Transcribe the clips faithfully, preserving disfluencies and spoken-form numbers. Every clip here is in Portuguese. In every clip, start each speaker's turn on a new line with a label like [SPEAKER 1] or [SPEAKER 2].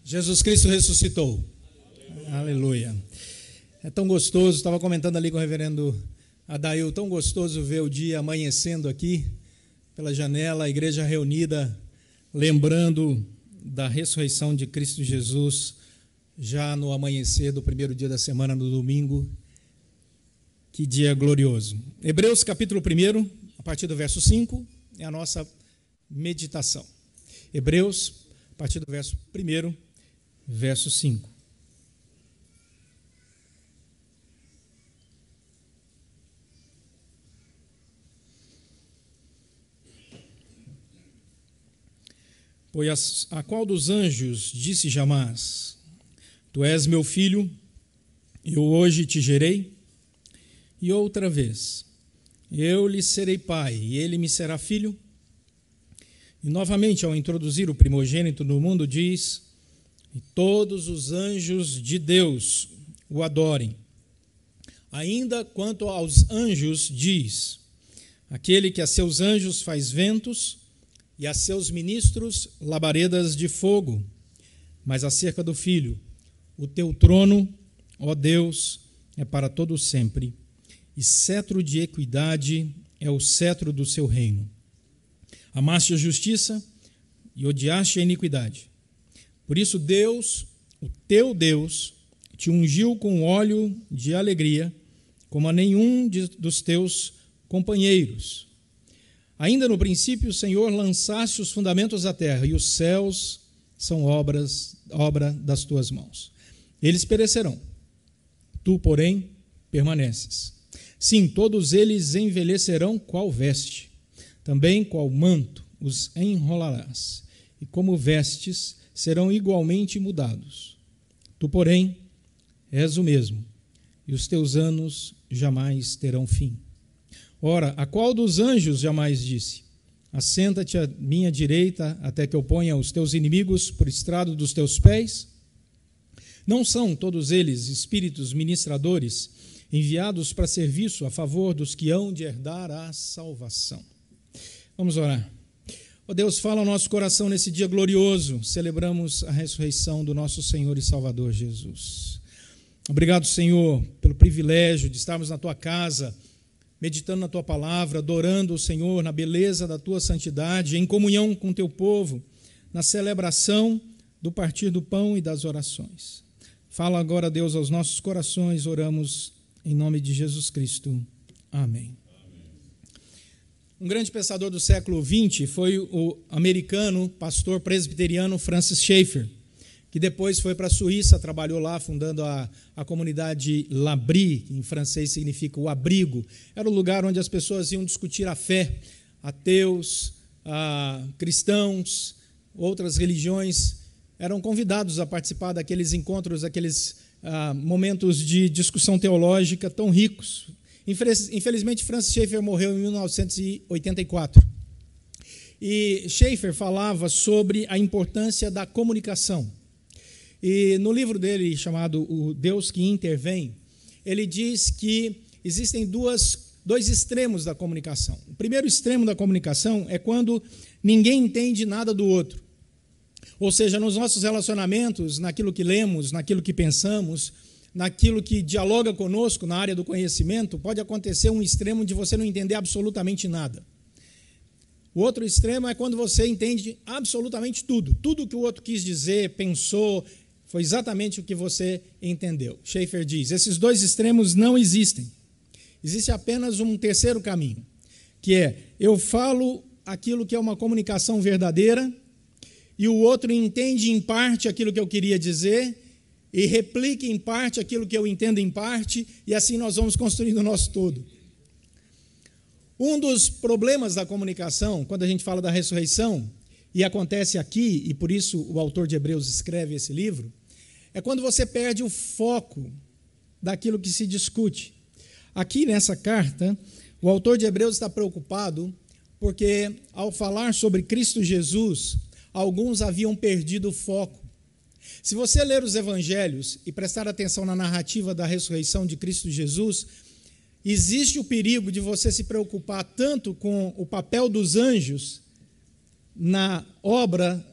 [SPEAKER 1] Jesus Cristo ressuscitou. Aleluia. É tão gostoso, estava comentando ali com o reverendo Adail, tão gostoso ver o dia amanhecendo aqui, pela janela, a igreja reunida, lembrando da ressurreição de Cristo Jesus, já no amanhecer do primeiro dia da semana, no domingo. Que dia glorioso. Hebreus capítulo um, a partir do verso cinco, é a nossa meditação. Hebreus, a partir do verso um, verso cinco. Pois a qual dos anjos disse jamais: Tu és meu filho, eu hoje te gerei? E outra vez: Eu lhe serei pai, e ele me será filho? E novamente, ao introduzir o primogênito no mundo, diz: E todos os anjos de Deus o adorem. Ainda quanto aos anjos, diz: Aquele que a seus anjos faz ventos, e a seus ministros labaredas de fogo. Mas acerca do Filho: O teu trono, ó Deus, é para todo sempre, e cetro de equidade é o cetro do seu reino. Amaste a justiça e odiaste a iniquidade. Por isso Deus, o teu Deus, te ungiu com óleo de alegria, como a nenhum de, dos teus companheiros. Ainda no princípio, Senhor, lançaste os fundamentos da terra, e os céus são obras, obra das tuas mãos. Eles perecerão, tu, porém, permaneces. Sim, todos eles envelhecerão qual veste, também qual manto os enrolarás, e como vestes serão igualmente mudados. Tu, porém, és o mesmo, e os teus anos jamais terão fim. Ora, a qual dos anjos jamais disse: Assenta-te à minha direita, até que eu ponha os teus inimigos por estrado dos teus pés? Não são todos eles espíritos ministradores, enviados para serviço a favor dos que hão de herdar a salvação? Vamos orar. Ó Deus, fala ao nosso coração nesse dia glorioso. Celebramos a ressurreição do nosso Senhor e Salvador Jesus. Obrigado, Senhor, pelo privilégio de estarmos na tua casa, meditando na tua palavra, adorando o Senhor na beleza da tua santidade, em comunhão com o teu povo, na celebração do partir do pão e das orações. Fala agora, Deus, aos nossos corações, oramos em nome de Jesus Cristo. Amém. Um grande pensador do século vinte foi o americano pastor presbiteriano Francis Schaeffer, que depois foi para a Suíça, trabalhou lá, fundando a, a comunidade L'Abri, que em francês significa o abrigo. Era o lugar onde as pessoas iam discutir a fé, ateus, ah, cristãos, outras religiões, eram convidados a participar daqueles encontros, daqueles ah, momentos de discussão teológica tão ricos. Infelizmente, Francis Schaeffer morreu em mil novecentos e oitenta e quatro. E Schaeffer falava sobre a importância da comunicação. E no livro dele, chamado O Deus que Intervém, ele diz que existem duas, dois extremos da comunicação. O primeiro extremo da comunicação é quando ninguém entende nada do outro. Ou seja, nos nossos relacionamentos, naquilo que lemos, naquilo que pensamos, naquilo que dialoga conosco na área do conhecimento, pode acontecer um extremo de você não entender absolutamente nada. O outro extremo é quando você entende absolutamente tudo. Tudo que o outro quis dizer, pensou, foi exatamente o que você entendeu. Schaeffer diz: esses dois extremos não existem. Existe apenas um terceiro caminho, que é: eu falo aquilo que é uma comunicação verdadeira e o outro entende em parte aquilo que eu queria dizer e replica em parte aquilo que eu entendo em parte, e assim nós vamos construindo o nosso todo. Um dos problemas da comunicação, quando a gente fala da ressurreição, e acontece aqui, e por isso o autor de Hebreus escreve esse livro, é quando você perde o foco daquilo que se discute. Aqui nessa carta, o autor de Hebreus está preocupado porque, ao falar sobre Cristo Jesus, alguns haviam perdido o foco. Se você ler os evangelhos e prestar atenção na narrativa da ressurreição de Cristo Jesus, existe o perigo de você se preocupar tanto com o papel dos anjos na obra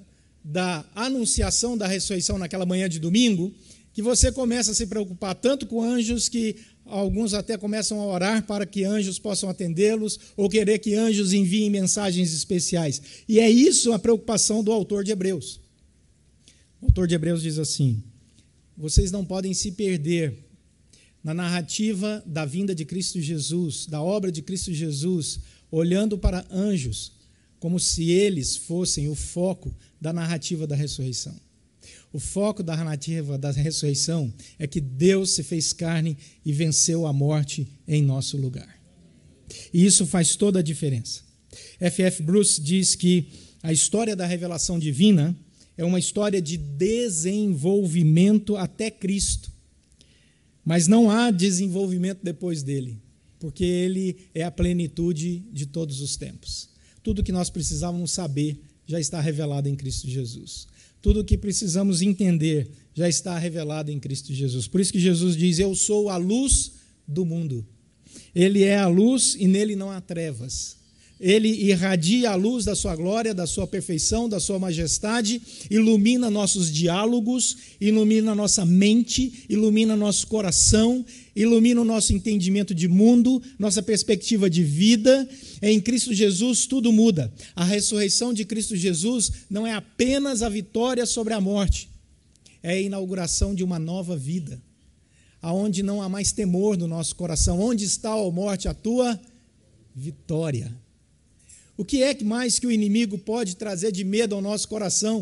[SPEAKER 1] da anunciação da ressurreição naquela manhã de domingo, que você começa a se preocupar tanto com anjos que alguns até começam a orar para que anjos possam atendê-los ou querer que anjos enviem mensagens especiais. E é isso a preocupação do autor de Hebreus. O autor de Hebreus diz assim: vocês não podem se perder na narrativa da vinda de Cristo Jesus, da obra de Cristo Jesus, olhando para anjos, como se eles fossem o foco da narrativa da ressurreição. O foco da narrativa da ressurreição é que Deus se fez carne e venceu a morte em nosso lugar. E isso faz toda a diferença. F F Bruce diz que a história da revelação divina é uma história de desenvolvimento até Cristo. Mas não há desenvolvimento depois dele, porque ele é a plenitude de todos os tempos. Tudo que nós precisávamos saber já está revelado em Cristo Jesus. Tudo o que precisamos entender já está revelado em Cristo Jesus. Por isso que Jesus diz: eu sou a luz do mundo. Ele é a luz e nele não há trevas. Ele irradia a luz da sua glória, da sua perfeição, da sua majestade, ilumina nossos diálogos, ilumina nossa mente, ilumina nosso coração, ilumina o nosso entendimento de mundo, nossa perspectiva de vida. Em Cristo Jesus tudo muda. A ressurreição de Cristo Jesus não é apenas a vitória sobre a morte, é a inauguração de uma nova vida, aonde não há mais temor no nosso coração. Onde está, ó morte, a tua vitória? O que é que mais que o inimigo pode trazer de medo ao nosso coração?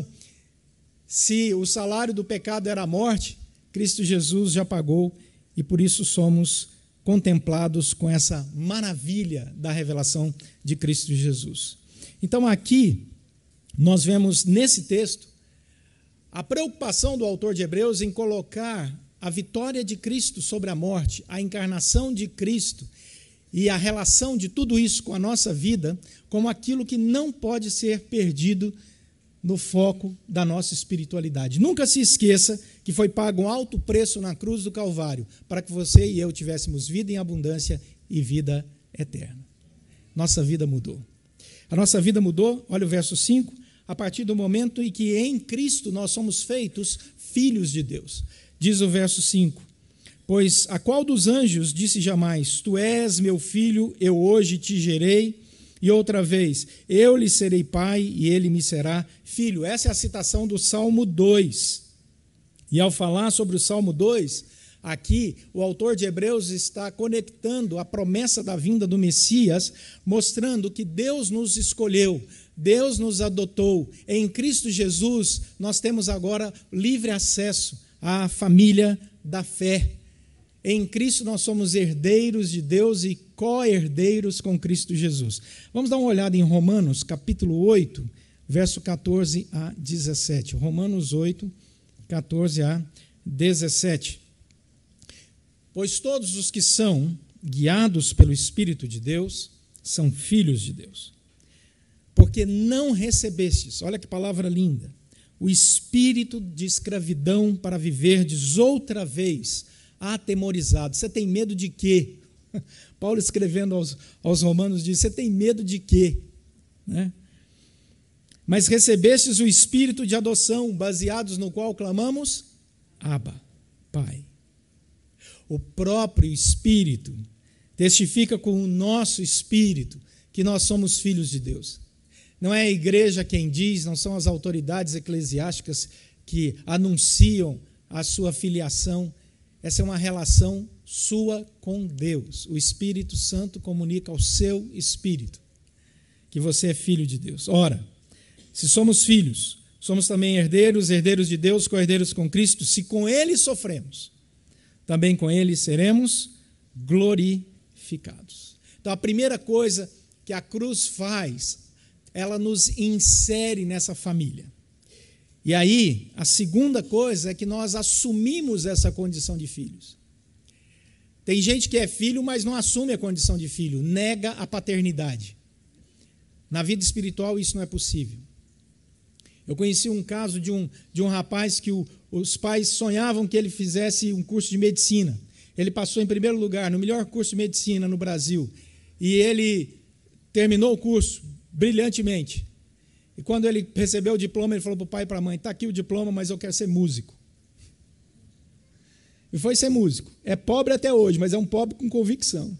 [SPEAKER 1] Se o salário do pecado era a morte, Cristo Jesus já pagou e por isso somos contemplados com essa maravilha da revelação de Cristo Jesus. Então aqui nós vemos nesse texto a preocupação do autor de Hebreus em colocar a vitória de Cristo sobre a morte, a encarnação de Cristo e a relação de tudo isso com a nossa vida como aquilo que não pode ser perdido no foco da nossa espiritualidade. Nunca se esqueça que foi pago um alto preço na cruz do Calvário para que você e eu tivéssemos vida em abundância e vida eterna. Nossa vida mudou. A nossa vida mudou, olha o verso cinco, a partir do momento em que em Cristo nós somos feitos filhos de Deus. Diz o verso cinco: pois a qual dos anjos disse jamais: tu és meu filho, eu hoje te gerei? E outra vez: eu lhe serei pai e ele me será filho. Essa é a citação do Salmo dois. E ao falar sobre o Salmo dois, aqui o autor de Hebreus está conectando a promessa da vinda do Messias, mostrando que Deus nos escolheu, Deus nos adotou. Em Cristo Jesus nós temos agora livre acesso à família da fé. Em Cristo nós somos herdeiros de Deus e co-herdeiros com Cristo Jesus. Vamos dar uma olhada em Romanos, capítulo oito, verso catorze a dezessete. Romanos oito, catorze a dezessete. Pois todos os que são guiados pelo Espírito de Deus são filhos de Deus. Porque não recebestes, olha que palavra linda, o espírito de escravidão para viverdes outra vez atemorizado. Você tem medo de quê? Paulo, escrevendo aos, aos Romanos, diz: você tem medo de quê? Né? Mas recebestes o espírito de adoção, baseados no qual clamamos: Abba, Pai. O próprio Espírito testifica com o nosso espírito que nós somos filhos de Deus. Não é a igreja quem diz, não são as autoridades eclesiásticas que anunciam a sua filiação. Essa é uma relação sua com Deus. O Espírito Santo comunica ao seu espírito que você é filho de Deus. Ora, se somos filhos, somos também herdeiros, herdeiros de Deus, co-herdeiros com Cristo. Se com Ele sofremos, também com Ele seremos glorificados. Então, a primeira coisa que a cruz faz, ela nos insere nessa família. E aí, a segunda coisa é que nós assumimos essa condição de filhos. Tem gente que é filho, mas não assume a condição de filho, nega a paternidade. Na vida espiritual isso não é possível. Eu conheci um caso de um, de um rapaz que o, os pais sonhavam que ele fizesse um curso de medicina. Ele passou em primeiro lugar no melhor curso de medicina no Brasil. E ele terminou o curso brilhantemente. E quando ele recebeu o diploma, ele falou para o pai e para a mãe, está aqui o diploma, mas eu quero ser músico. E foi ser músico. É pobre até hoje, mas é um pobre com convicção.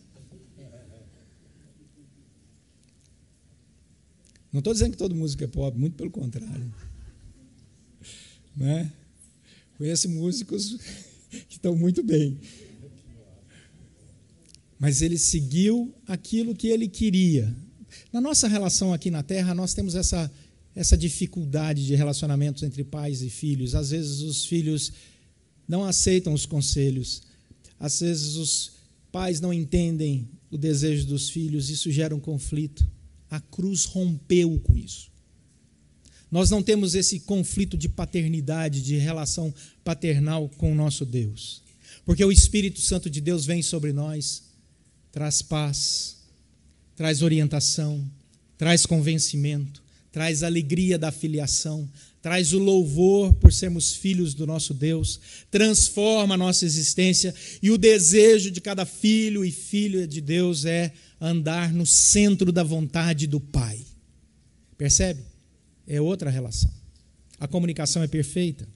[SPEAKER 1] Não estou dizendo que todo músico é pobre, muito pelo contrário. Né? Conheço músicos que estão muito bem. Mas ele seguiu aquilo que ele queria. Na nossa relação aqui na Terra, nós temos essa, essa dificuldade de relacionamentos entre pais e filhos. Às vezes os filhos não aceitam os conselhos. Às vezes os pais não entendem o desejo dos filhos. Isso gera um conflito. A cruz rompeu com isso. Nós não temos esse conflito de paternidade, de relação paternal com o nosso Deus. Porque o Espírito Santo de Deus vem sobre nós, traz paz, traz orientação, traz convencimento, traz alegria da filiação, traz o louvor por sermos filhos do nosso Deus, transforma a nossa existência, e o desejo de cada filho e filha de Deus é andar no centro da vontade do Pai. Percebe? É outra relação. A comunicação é perfeita,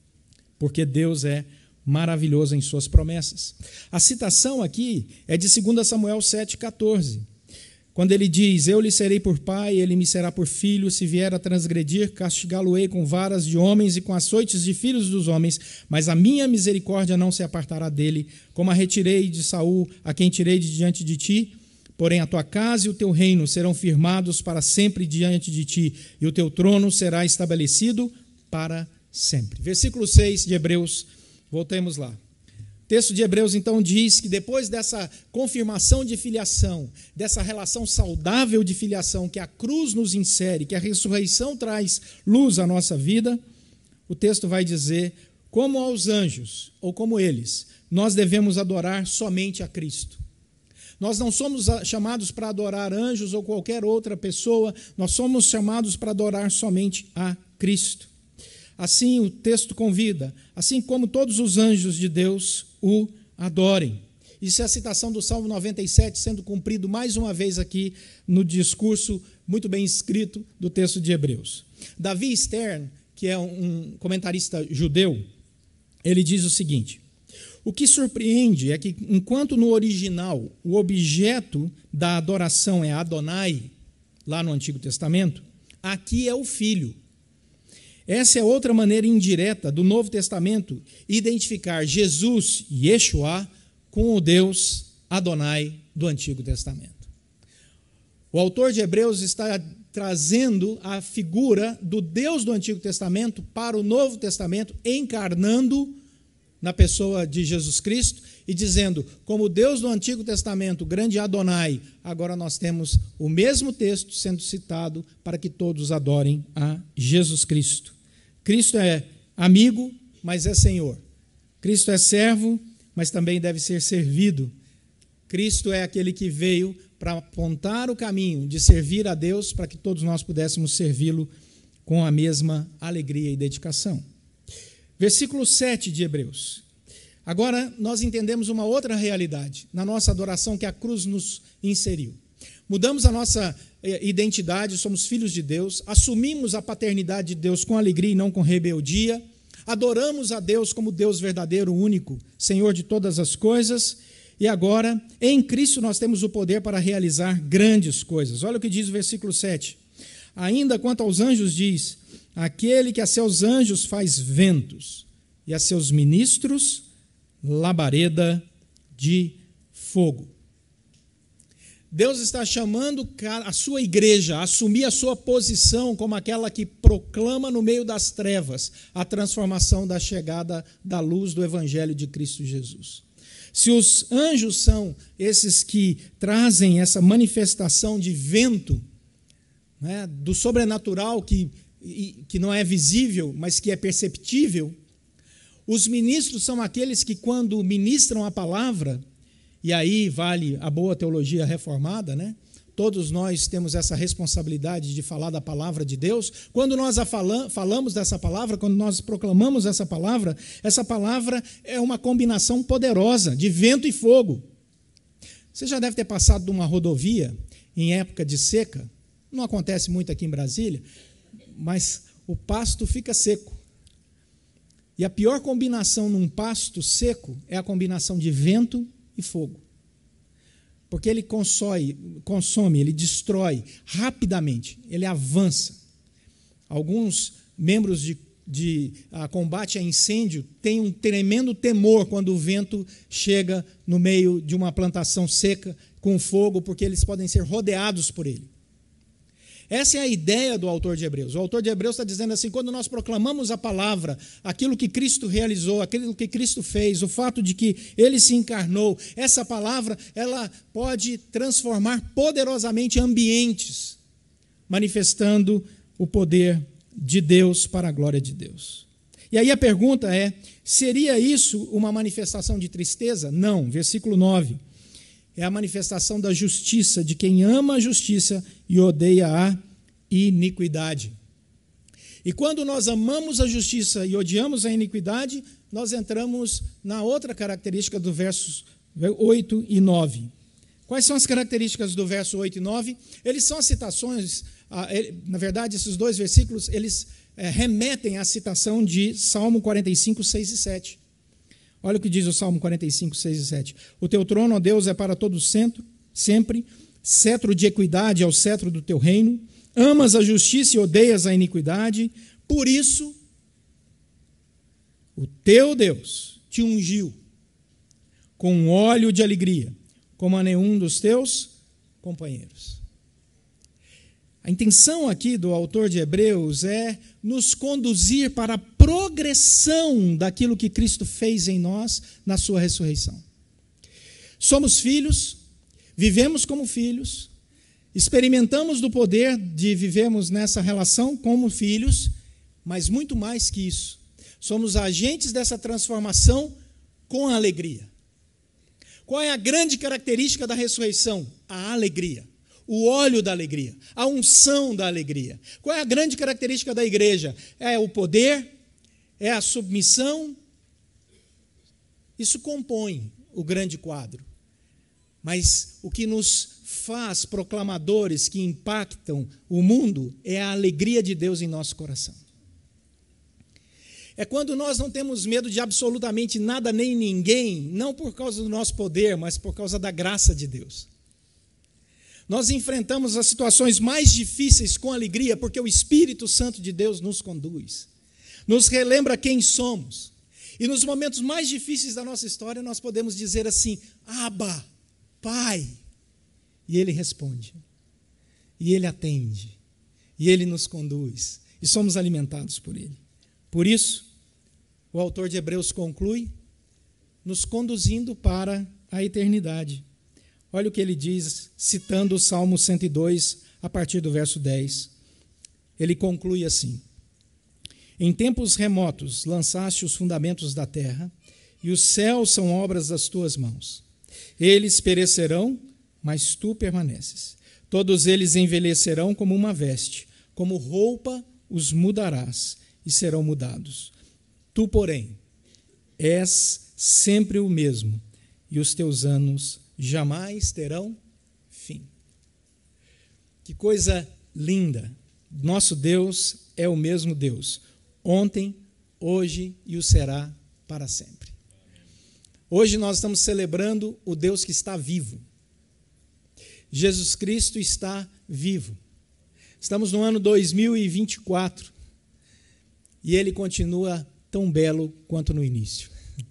[SPEAKER 1] porque Deus é maravilhoso em suas promessas. A citação aqui é de dois Samuel sete, quatorze, quando ele diz, eu lhe serei por pai, ele me será por filho, se vier a transgredir, castigá-lo-ei com varas de homens e com açoites de filhos dos homens, mas a minha misericórdia não se apartará dele, como a retirei de Saul, a quem tirei de diante de ti. Porém, a tua casa e o teu reino serão firmados para sempre diante de ti, e o teu trono será estabelecido para sempre. Versículo seis de Hebreus, voltemos lá. O texto de Hebreus, então, diz que depois dessa confirmação de filiação, dessa relação saudável de filiação que a cruz nos insere, que a ressurreição traz luz à nossa vida, o texto vai dizer, como aos anjos, ou como eles, nós devemos adorar somente a Cristo. Nós não somos chamados para adorar anjos ou qualquer outra pessoa, nós somos chamados para adorar somente a Cristo. Assim o texto convida, assim como todos os anjos de Deus o adorem. Isso é a citação do Salmo noventa e sete, sendo cumprido mais uma vez aqui no discurso muito bem escrito do texto de Hebreus. Davi Stern, que é um comentarista judeu, ele diz o seguinte, o que surpreende é que, enquanto no original o objeto da adoração é Adonai, lá no Antigo Testamento, aqui é o Filho. Essa é outra maneira indireta do Novo Testamento identificar Jesus, Yeshua, com o Deus Adonai do Antigo Testamento. O autor de Hebreus está trazendo a figura do Deus do Antigo Testamento para o Novo Testamento, encarnando na pessoa de Jesus Cristo e dizendo, como Deus do Antigo Testamento, grande Adonai, agora nós temos o mesmo texto sendo citado para que todos adorem a Jesus Cristo. Cristo é amigo, mas é Senhor. Cristo é servo, mas também deve ser servido. Cristo é aquele que veio para apontar o caminho de servir a Deus para que todos nós pudéssemos servi-lo com a mesma alegria e dedicação. Versículo sete de Hebreus. Agora nós entendemos uma outra realidade na nossa adoração que a cruz nos inseriu. Mudamos a nossa identidade, somos filhos de Deus, assumimos a paternidade de Deus com alegria e não com rebeldia, adoramos a Deus como Deus verdadeiro, único, Senhor de todas as coisas, e agora, em Cristo, nós temos o poder para realizar grandes coisas. Olha o que diz o versículo sete. Ainda quanto aos anjos diz, aquele que a seus anjos faz ventos e a seus ministros labareda de fogo. Deus está chamando a sua igreja a assumir a sua posição como aquela que proclama no meio das trevas a transformação da chegada da luz do Evangelho de Cristo Jesus. Se os anjos são esses que trazem essa manifestação de vento, né, do sobrenatural que, que não é visível, mas que é perceptível, os ministros são aqueles que, quando ministram a palavra, e aí vale a boa teologia reformada, né? Todos nós temos essa responsabilidade de falar da palavra de Deus. Quando nós a falam, falamos dessa palavra, quando nós proclamamos essa palavra, essa palavra é uma combinação poderosa de vento e fogo. Você já deve ter passado de uma rodovia em época de seca, não acontece muito aqui em Brasília, mas o pasto fica seco. E a pior combinação num pasto seco é a combinação de vento e fogo. Porque ele consome, consome, ele destrói rapidamente, ele avança. Alguns membros de, de a combate a incêndio têm um tremendo temor quando o vento chega no meio de uma plantação seca com fogo, porque eles podem ser rodeados por ele. Essa é a ideia do autor de Hebreus. O autor de Hebreus está dizendo assim, quando nós proclamamos a palavra, aquilo que Cristo realizou, aquilo que Cristo fez, o fato de que Ele se encarnou, essa palavra, ela pode transformar poderosamente ambientes, manifestando o poder de Deus para a glória de Deus. E aí a pergunta é, seria isso uma manifestação de tristeza? Não, versículo nove. É a manifestação da justiça, de quem ama a justiça e odeia a iniquidade. E quando nós amamos a justiça e odiamos a iniquidade, nós entramos na outra característica do versos oito e nove. Quais são as características do verso oito e nove? Eles são as citações, na verdade, esses dois versículos, eles remetem à citação de Salmo quarenta e cinco, seis e sete. Olha o que diz o Salmo quarenta e cinco, seis e sete. O teu trono, ó Deus, é para todo centro, sempre, cetro de equidade é o cetro do teu reino, amas a justiça e odeias a iniquidade, por isso o teu Deus te ungiu com óleo de alegria, como a nenhum dos teus companheiros. A intenção aqui do autor de Hebreus é nos conduzir para a progressão daquilo que Cristo fez em nós na sua ressurreição. Somos filhos, vivemos como filhos, experimentamos do poder de vivermos nessa relação como filhos, mas muito mais que isso. Somos agentes dessa transformação com alegria. Qual é a grande característica da ressurreição? A alegria. O óleo da alegria, a unção da alegria. Qual é a grande característica da igreja? É o poder, é a submissão. Isso compõe o grande quadro. Mas o que nos faz proclamadores que impactam o mundo é a alegria de Deus em nosso coração. É quando nós não temos medo de absolutamente nada nem ninguém, não por causa do nosso poder, mas por causa da graça de Deus. Nós enfrentamos as situações mais difíceis com alegria, porque o Espírito Santo de Deus nos conduz, nos relembra quem somos. E nos momentos mais difíceis da nossa história, nós podemos dizer assim, Abba, Pai. E Ele responde, e Ele atende, e Ele nos conduz, e somos alimentados por Ele. Por isso, o autor de Hebreus conclui, nos conduzindo para a eternidade. Olha o que ele diz, citando o Salmo cento e dois, a partir do verso dez. Ele conclui assim, em tempos remotos lançaste os fundamentos da terra, e os céus são obras das tuas mãos. Eles perecerão, mas tu permaneces. Todos eles envelhecerão como uma veste, como roupa os mudarás, e serão mudados. Tu, porém, és sempre o mesmo, e os teus anos jamais terão fim. Que coisa linda! Nosso Deus é o mesmo Deus, ontem, hoje e o será para sempre. Hoje nós estamos celebrando o Deus que está vivo. Jesus Cristo está vivo. Estamos no ano dois mil e vinte e quatro e Ele continua tão belo quanto no início.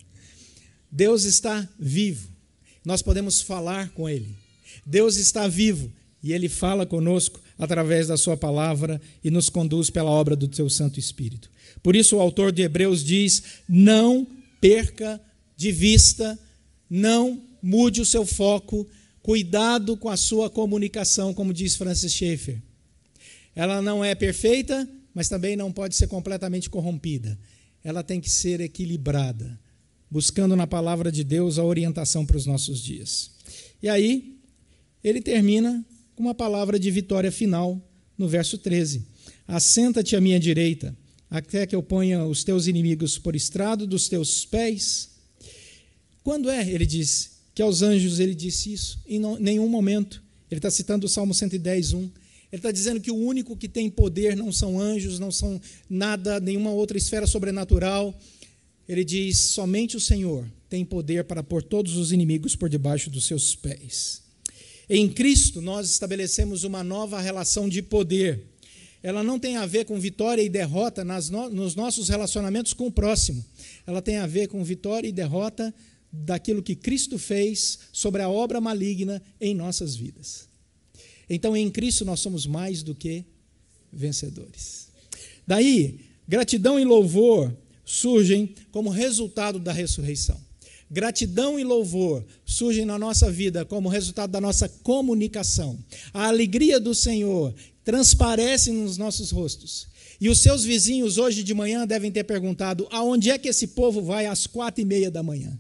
[SPEAKER 1] Deus está vivo. Nós podemos falar com Ele. Deus está vivo e Ele fala conosco através da sua palavra e nos conduz pela obra do seu Santo Espírito. Por isso o autor de Hebreus diz, não perca de vista, não mude o seu foco, cuidado com a sua comunicação, como diz Francis Schaeffer. Ela não é perfeita, mas também não pode ser completamente corrompida. Ela tem que ser equilibrada, buscando na palavra de Deus a orientação para os nossos dias. E aí, ele termina com uma palavra de vitória final, no verso treze. Assenta-te à minha direita, até que eu ponha os teus inimigos por estrado dos teus pés. Quando é, ele diz, que aos anjos ele disse isso? Em nenhum momento. Ele está citando o Salmo cento e dez, um. Ele está dizendo que o único que tem poder não são anjos, não são nada, nenhuma outra esfera sobrenatural. Ele diz, somente o Senhor tem poder para pôr todos os inimigos por debaixo dos seus pés. Em Cristo, nós estabelecemos uma nova relação de poder. Ela não tem a ver com vitória e derrota nas no, nos nossos relacionamentos com o próximo. Ela tem a ver com vitória e derrota daquilo que Cristo fez sobre a obra maligna em nossas vidas. Então, em Cristo, nós somos mais do que vencedores. Daí, gratidão e louvor surgem como resultado da ressurreição. Gratidão e louvor surgem na nossa vida como resultado da nossa comunicação. A alegria do Senhor transparece nos nossos rostos. E os seus vizinhos hoje de manhã devem ter perguntado, aonde é que esse povo vai às quatro e meia da manhã?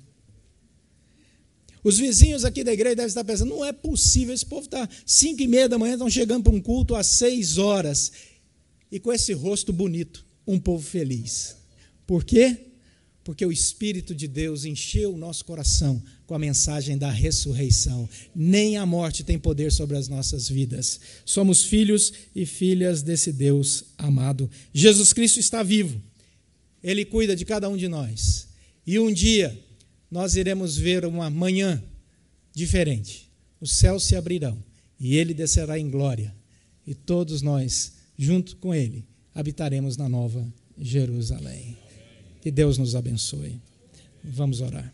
[SPEAKER 1] Os vizinhos aqui da igreja devem estar pensando, não é possível, esse povo está cinco e meia da manhã, estão chegando para um culto às seis horas. E com esse rosto bonito, um povo feliz. Por quê? Porque o Espírito de Deus encheu o nosso coração com a mensagem da ressurreição. Nem a morte tem poder sobre as nossas vidas. Somos filhos e filhas desse Deus amado. Jesus Cristo está vivo. Ele cuida de cada um de nós. E um dia nós iremos ver uma manhã diferente. Os céus se abrirão e Ele descerá em glória. E todos nós, junto com Ele, habitaremos na nova Jerusalém. Que Deus nos abençoe. Vamos orar.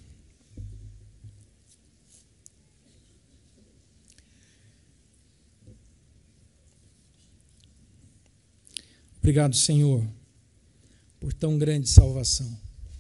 [SPEAKER 1] Obrigado, Senhor, por tão grande salvação.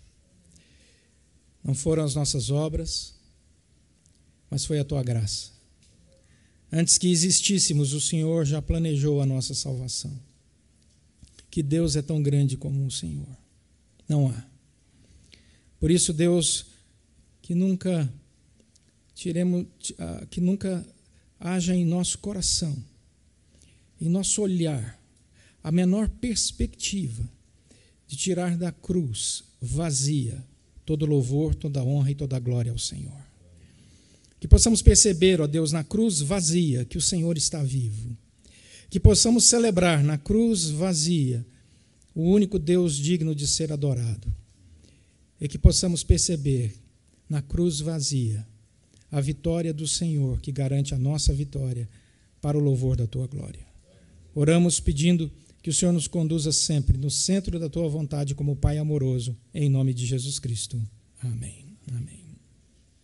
[SPEAKER 1] Não foram as nossas obras, mas foi a Tua graça. Antes que existíssemos, o Senhor já planejou a nossa salvação. Que Deus é tão grande como o Senhor. Não há. Por isso, Deus, que nunca tiremos, que nunca haja em nosso coração, em nosso olhar, a menor perspectiva de tirar da cruz vazia todo louvor, toda honra e toda glória ao Senhor. Que possamos perceber, ó Deus, na cruz vazia, que o Senhor está vivo. Que possamos celebrar na cruz vazia o único Deus digno de ser adorado. E que possamos perceber na cruz vazia a vitória do Senhor, que garante a nossa vitória para o louvor da Tua glória. Oramos pedindo que o Senhor nos conduza sempre no centro da Tua vontade como Pai amoroso, em nome de Jesus Cristo. Amém. Amém.